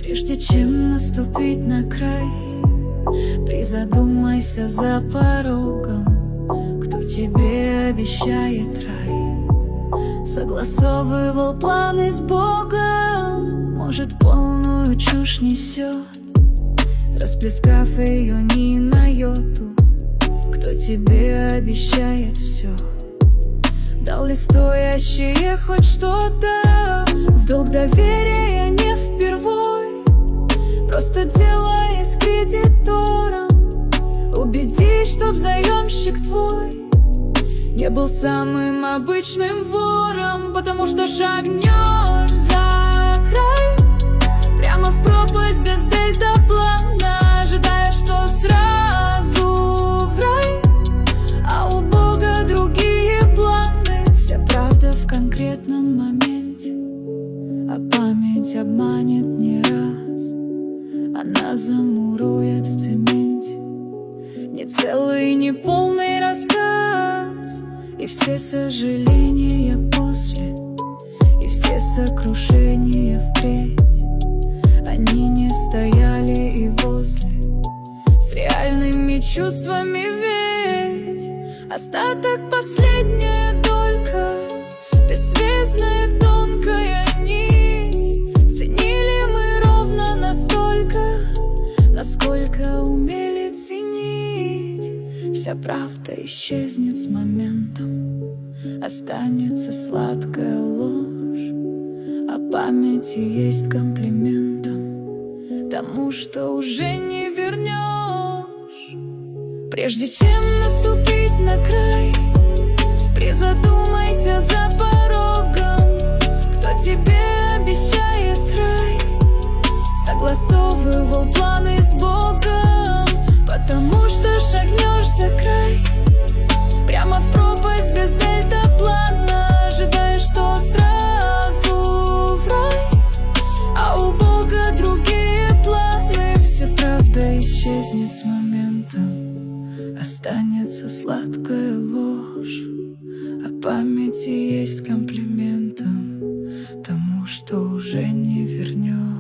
Прежде чем наступить на край, призадумайся за порогом, кто тебе обещает рай. Согласовывал планы с Богом, может, полную чушь несет, расплескав ее ни на йоту. Кто тебе обещает все, дал ли стоящее хоть что-то? В долг доверия не впервой, просто делаясь кредитором. Убедись, чтоб заемщик твой не был самым обычным вором, потому что шагнешь за край, прямо в пропасть без дельтаплана, ожидая, что сразу в рай, а у Бога другие планы. Вся правда в конкретном моменте, а память обманет не раз. Она замурует в цементе не целый, не полный рассказ. И все сожаления после, и все сокрушения впредь, они не стояли и возле, с реальными чувствами ведь. Остаток последняя долька, бессвязная тонкая нить. Ценили мы ровно настолько, насколько умели ценить. Вся правда исчезнет с моментом, останется сладкая ложь, а памяти есть комплиментом тому, что уже не вернешь. Прежде чем наступить на край, призадумайся за порогом, кто тебе обещает рай. Согласовывал планы с Богом, потому что шагнешь за край, прямо в пропасть без дельтаплана, ожидая, что сразу в рай, а у Бога другие планы. Вся правда исчезнет с моментом, останется сладкая ложь, а памяти есть комплиментом тому, что уже не вернешь.